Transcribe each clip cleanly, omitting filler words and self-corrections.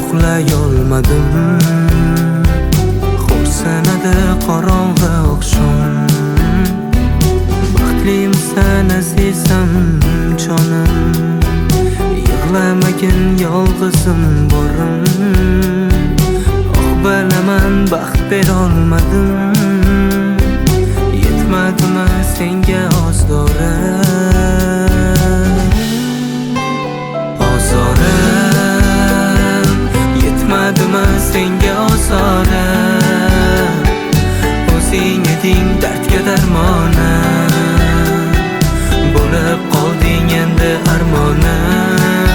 uxlayolmadim. Xo'rsinadi qorong'i oqshom. Baxtlisan azizam jonim, yig'lamagin yolg'izim borim. Bilaman baxt berolmadim, yetmadimi senga ozorim, yetmadimi senga ozorim. O'zing eding dardga darmonim, bo'lib qolding endi armonim.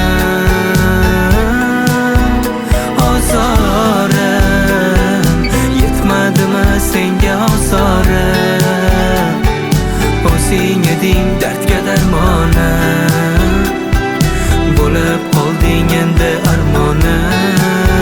Senga ozorim, o'zing eding dardga darmonim, bo'lib qolding endi armonim.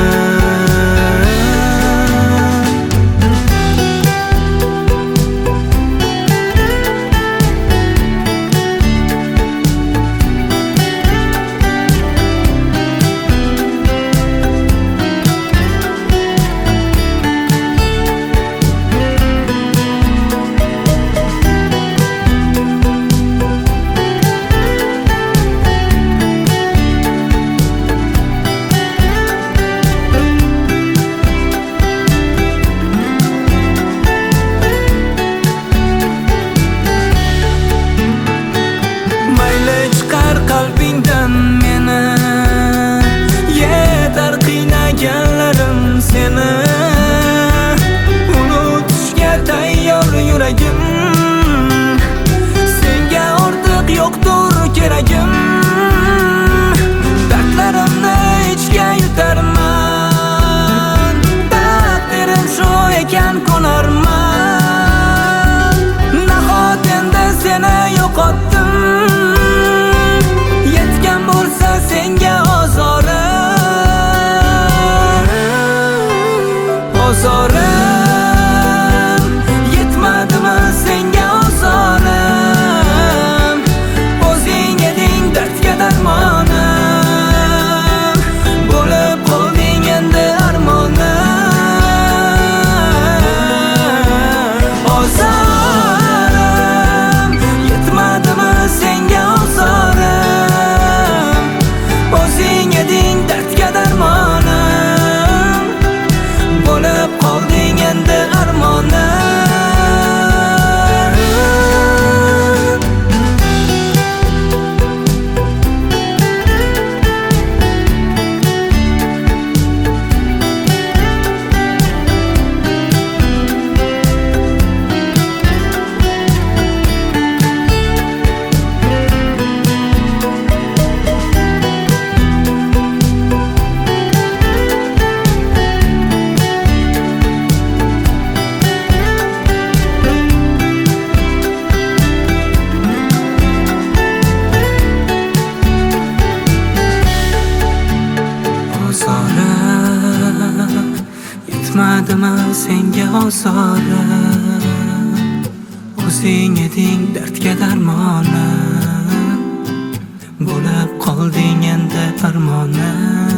Qalbingdan meni yetar qiynaganlarim seni. Unutishga tayyor yuragim, senga ortiq yo'qdir keragim. Dardlarimni ichga yutarman, taqdirim shu ekan ko'narman. Nahot endi seni yo'qotdim, senga ozorim, yetmadimi senga ozorim. O'zing eding dardga darmonim, bo'lib qolding endi armonim. Ozorim, yetmadimi senga ozorim. O'zing eding dardga darmonim, bo'lib qolding endi armonim. Yetmadimi senga ozorim, o'zing eding dardga darmonim, bo'lib qolding endi armonim.